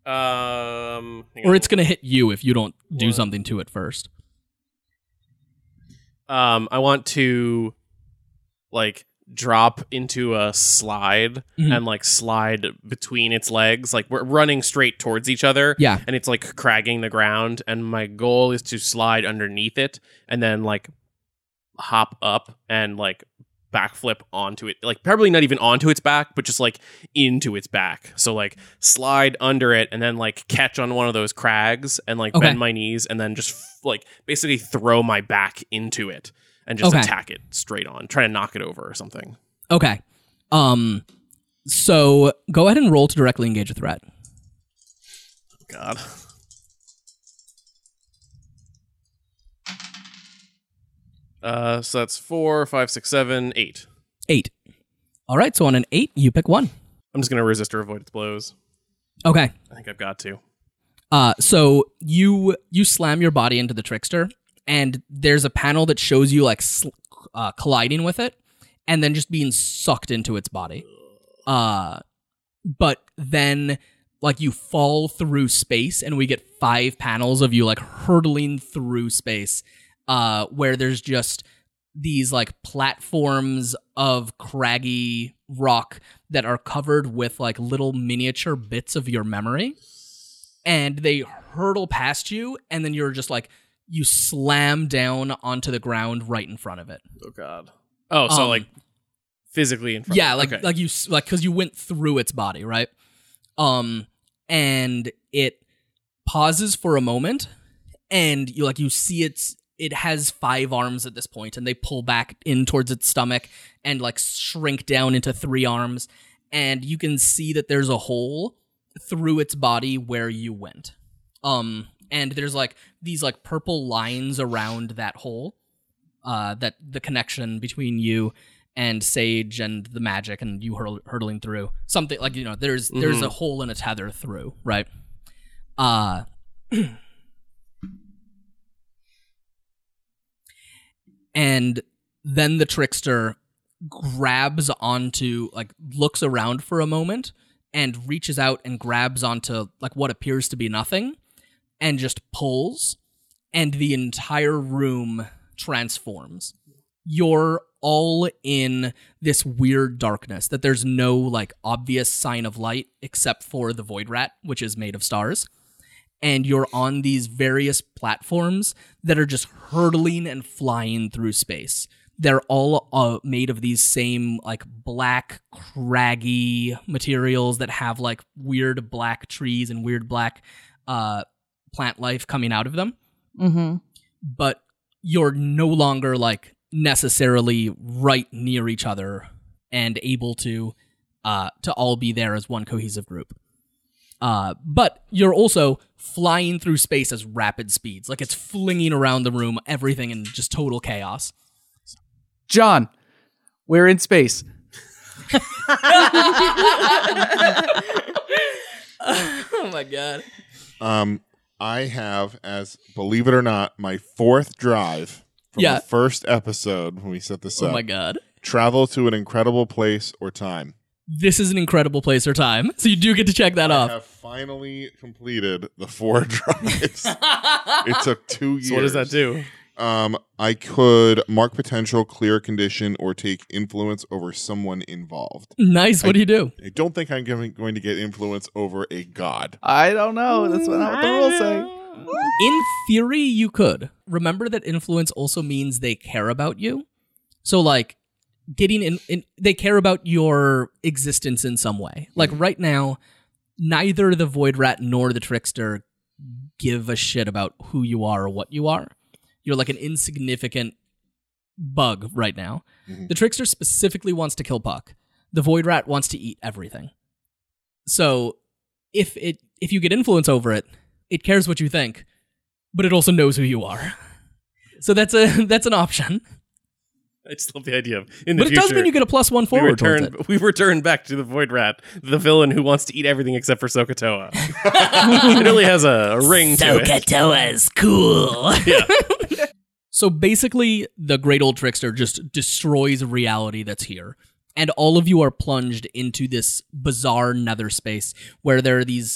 or it's gonna hit you if you don't do something to it first. I want to like drop into a slide and like slide between its legs. Like we're running straight towards each other. Yeah. And it's like cragging the ground. And my goal is to slide underneath it and then like hop up and like backflip onto it. Like probably not even onto its back, but just like into its back. So like slide under it and then like catch on one of those crags and like bend my knees and then just like basically throw my back into it and just attack it straight on, try to knock it over or something. Okay. So go ahead and roll to directly engage a threat. God. So that's 4, 5, 6, 7, 8. 8. All right. So on an 8, you pick one. I'm just gonna resist or avoid its blows. Okay. I think I've got to. So you slam your body into the trickster, and there's a panel that shows you like colliding with it, and then just being sucked into its body. But then like you fall through space, and we get 5 panels of you like hurtling through space, where there's just these like platforms of craggy rock that are covered with like little miniature bits of your memory. and they hurtle past you, and then you're just like, you slam down onto the ground right in front of it. Oh God. Oh, so like physically in front. Yeah, of like okay. like you like because you went through its body, right? And it pauses for a moment, and you see it has 5 arms at this point, and they pull back in towards its stomach and like shrink down into 3 arms, and you can see that there's a hole through its body where you went. And there's like these like purple lines around that hole, that the connection between you and Sage and the magic and you hurtling through something like, there's a hole and a tether through, right? And then the trickster grabs onto, like, looks around for a moment and reaches out and grabs onto like what appears to be nothing and just pulls, and the entire room transforms. You're all in this weird darkness that there's no like obvious sign of light except for the Void Rat, which is made of stars. And you're on these various platforms that are just hurtling and flying through space. They're all made of these same like black, craggy materials that have like weird black trees and weird black plant life coming out of them. Mm-hmm. But you're no longer like necessarily right near each other and able to all be there as one cohesive group. But you're also flying through space as rapid speeds. Like it's flinging around the room, everything in just total chaos. John, we're in space. Oh my God. I have, as believe it or not, my 4th drive from the first episode when we set this up. Oh my God. Travel to an incredible place or time. This is an incredible place or time. So you do get to check that off. I have finally completed the 4 drives. It took 2 years. So what does that do? I could mark potential, clear a condition, or take influence over someone involved. Nice. What do you do? I don't think I'm going to get influence over a god. I don't know. That's not what the rules say. In theory, you could. Remember that influence also means they care about you. So, like, getting in they care about your existence in some way. Like, right now, neither the Void Rat nor the Trickster give a shit about who you are or what you are. You're like an insignificant bug right now. Mm-hmm. The Trickster specifically wants to kill Puck. The Void Rat wants to eat everything. So if you get influence over it, it cares what you think, but it also knows who you are. So that's an option. I just love the idea of in the But future, it does mean you get a +1 forward towards it. we return back to the Void Rat, the villain who wants to eat everything except for Sokotoa. It really has a ring to it. Sokotoa's cool. Yeah. So basically, the Great Old Trickster just destroys reality that's here. And all of you are plunged into this bizarre nether space where there are these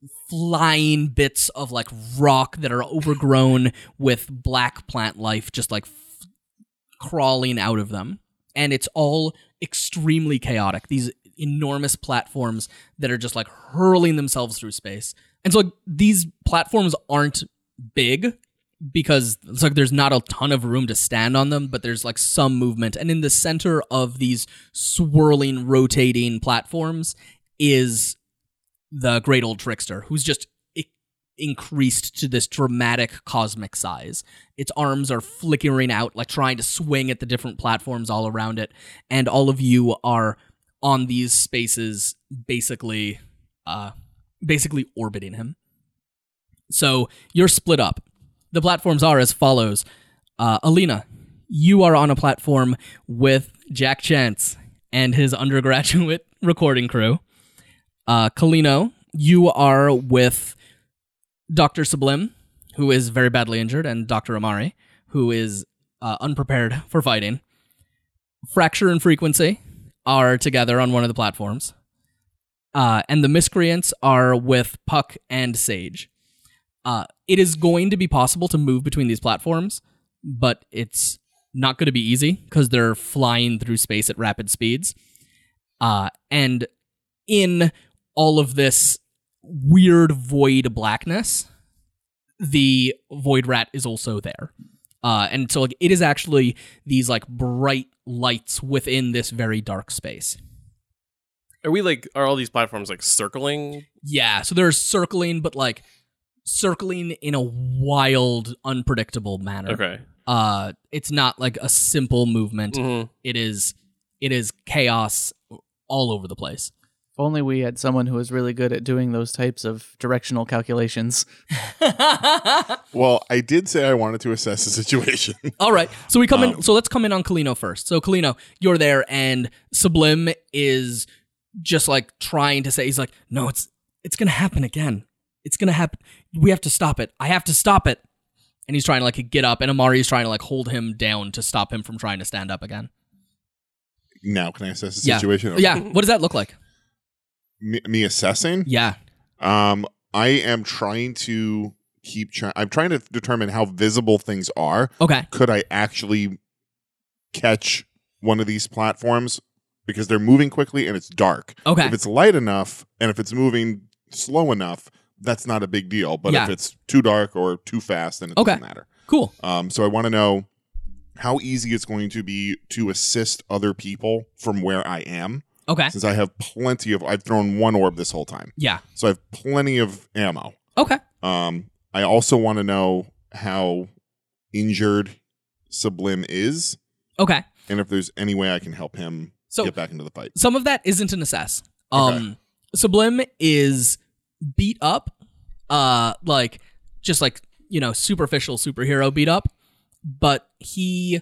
flying bits of like rock that are overgrown with black plant life just like crawling out of them. And it's all extremely chaotic. These enormous platforms that are just like hurling themselves through space. And so like, these platforms aren't big because it's like there's not a ton of room to stand on them, but there's like some movement. And in the center of these swirling, rotating platforms is the Great Old Trickster, who's just increased to this dramatic cosmic size. Its arms are flickering out, like trying to swing at the different platforms all around it, and all of you are on these spaces, basically orbiting him. So you're split up. The platforms are as follows. Alina, you are on a platform with Jack Chance and his undergraduate recording crew. Kalino, you are with Dr. Sublime, who is very badly injured, and Dr. Amari, who is unprepared for fighting. Fracture and Frequency are together on one of the platforms. And the Miscreants are with Puck and Sage. It is going to be possible to move between these platforms, but it's not going to be easy because they're flying through space at rapid speeds. And in all of this weird void blackness, the void rat is also there. And so like it is actually these like bright lights within this very dark space. Are all these platforms like circling? Yeah, so they're circling, but like circling in a wild, unpredictable manner. Okay. It's not like a simple movement. Mhm. It is chaos all over the place. If only we had someone who was really good at doing those types of directional calculations. Well, I did say I wanted to assess the situation. All right, so we come in. So let's come in on Kalino first. So Kalino, you're there, and Sublime is just like trying to say, he's like, no, it's gonna happen again. It's gonna happen. We have to stop it. I have to stop it. And he's trying to like get up, and Amari is trying to like hold him down to stop him from trying to stand up again. Now, can I assess the situation? Okay. Yeah. What does that look like? Me assessing? Yeah. I am trying to I'm trying to determine how visible things are. Okay. Could I actually catch one of these platforms? Because they're moving quickly and it's dark. Okay. If it's light enough and if it's moving slow enough, that's not a big deal. But if it's too dark or too fast, then it doesn't matter. Cool. So I want to know how easy it's going to be to assist other people from where I am. Okay. Since I have I've thrown one orb this whole time. Yeah. So I have plenty of ammo. Okay. I also want to know how injured Sublime is. Okay. And if there's any way I can help him get back into the fight. Some of that isn't an assess. Okay. Sublime is beat up, like just like, you know, superficial superhero beat up, but he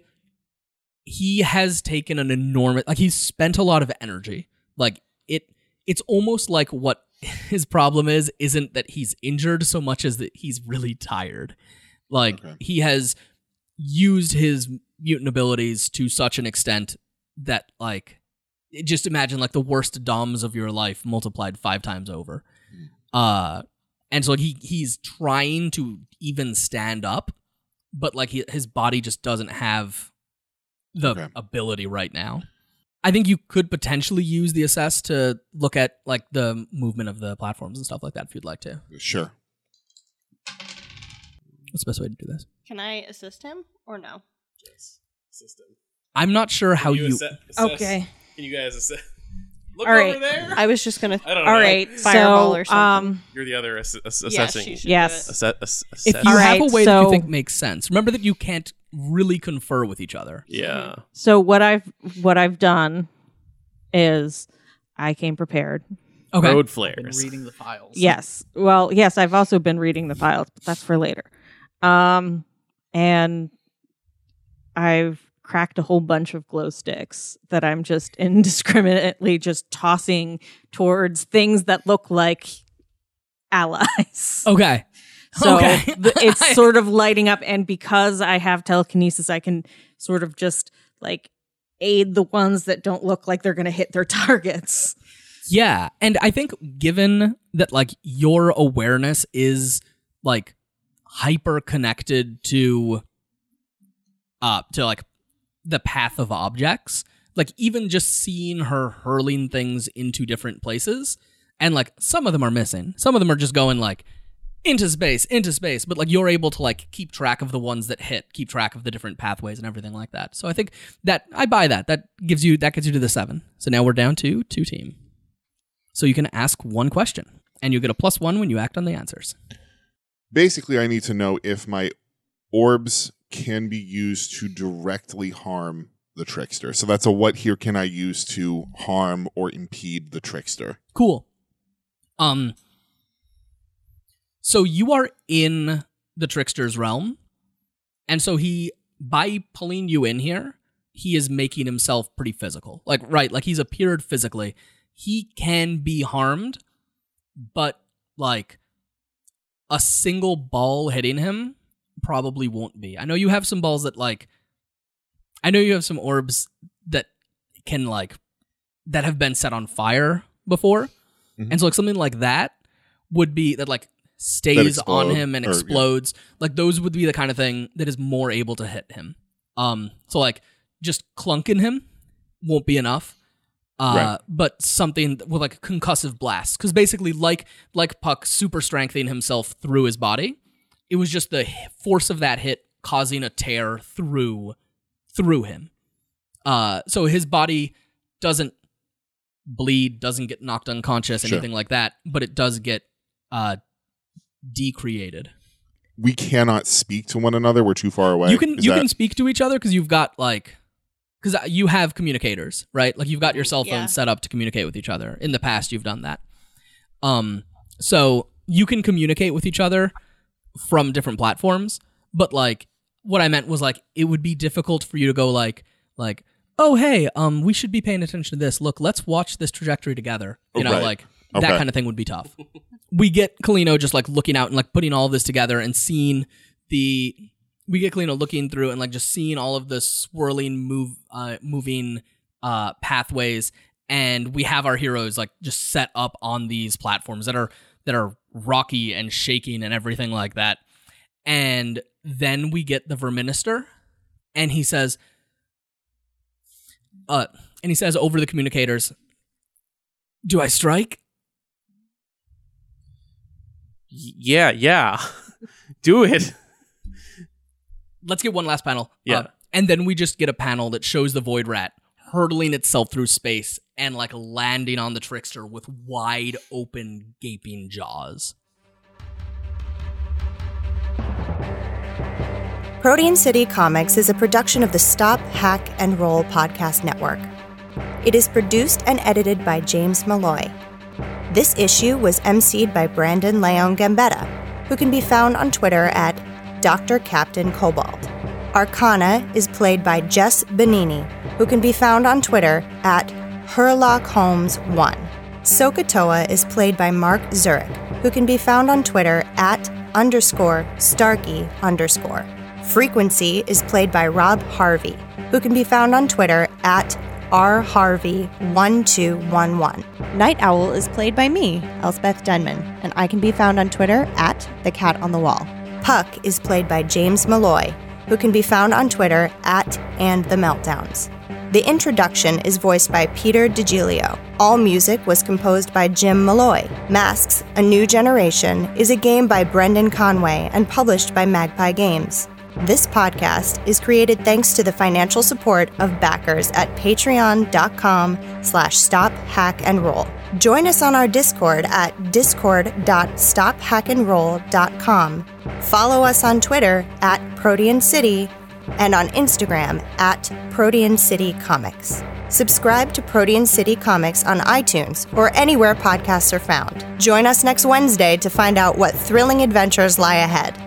has taken an enormous, like he's spent a lot of energy. Like it's almost like what his problem isn't that he's injured so much as that he's really tired. Like he has used his mutant abilities to such an extent that like, just imagine like the worst DOMs of your life multiplied 5 times over. And so like he's trying to even stand up, but like his body just doesn't have the ability right now. I think you could potentially use the assess to look at like the movement of the platforms and stuff like that if you'd like to. Sure. What's the best way to do this? Can I assist him or no? Yes. System. I'm not sure how you... Okay. Can you guys assess? Look All right. over there. I was just gonna. I don't know. All right. Fireball So, or something. You're the other assessing. she should Yes. do it. If you All have right, a way that you so- think makes sense, remember that you can't really confer with each other. Yeah. So what I've done is I came prepared. Okay. Road Been flares. reading the files. Yes. Well, yes, I've also been reading the files, but that's for later. And I've cracked a whole bunch of glow sticks that I'm just indiscriminately just tossing towards things that look like allies. Okay. So Okay. it's sort of lighting up, and because I have telekinesis, I can sort of just like aid the ones that don't look like they're going to hit their targets. Yeah, and I think given that like your awareness is like hyper connected to like the path of objects, like even just seeing her hurling things into different places, and like some of them are missing, some of them are just going like into space, but like you're able to like keep track of the ones that hit, keep track of the different pathways and everything like that. So I think that I buy that. That gets you to the 7. So now we're down to 2 team. So you can ask one question, and you get a +1 when you act on the answers. Basically, I need to know if my orbs can be used to directly harm the trickster. So that's a what here can I use to harm or impede the trickster. Cool. So you are in the trickster's realm, and so by pulling you in here, he is making himself pretty physical. Like, right, like he's appeared physically. He can be harmed, but like a single ball hitting him probably won't be. I know you have some balls that like, I know you have some orbs that can like, that have been set on fire before. Mhm. And so like something like that would be that like stays on explode, him and or, yeah. explodes. Like those would be the kind of thing that is more able to hit him. So like just clunking him won't be enough. Right. But something with like a concussive blast. Because basically, like Puck super strengthening himself through his body, it was just the force of that hit causing a tear through him. So his body doesn't bleed, doesn't get knocked unconscious, anything like that, but it does get decreated. We cannot speak to one another. We're too far away. You can speak to each other because you've got because you have communicators, right? Like you've got your cell phone set up to communicate with each other. In the past, you've done that. So you can communicate with each other from different platforms, but like what I meant was like it would be difficult for you to go like, oh hey, we should be paying attention to this. Look, let's watch this trajectory together. You know, like that kind of thing would be tough. We get Kalino just like looking out and like putting all of this together and seeing we get Kalino looking through and like just seeing all of the swirling moving pathways, and we have our heroes like just set up on these platforms that are rocky and shaking and everything like that. And then we get the Verminister, and he says over the communicators, "Do I strike?" Yeah. Do it. Let's get one last panel. Yeah. And then we just get a panel that shows the Void Rat hurtling itself through space and like landing on the Trickster with wide open, gaping jaws. Protean City Comics is a production of the Stop, Hack, and Roll podcast network. It is produced and edited by James Malloy. This issue was emceed by Brandon Leon Gambetta, who can be found on Twitter at Dr. Captain Cobalt. Arcana is played by Jess Benini, who can be found on Twitter at HerlockHolmes1. Sokotoa is played by Mark Zurich, who can be found on Twitter at _Starkey_. Frequency is played by Rob Harvey, who can be found on Twitter at rharvey1211. Night Owl is played by me, Elspeth Denman, and I can be found on Twitter at The Cat on the Wall. Puck is played by James Malloy, who can be found on Twitter at @AndTheMeltdowns. The introduction is voiced by Peter DiGilio. All music was composed by Jim Malloy. Masks: A New Generation is a game by Brendan Conway and published by Magpie Games. This podcast is created thanks to the financial support of backers at patreon.com/stophackandroll. Join us on our Discord at discord.stophackandroll.com. Follow us on Twitter at Protean City and on Instagram at Protean City Comics. Subscribe to Protean City Comics on iTunes or anywhere podcasts are found. Join us next Wednesday to find out what thrilling adventures lie ahead.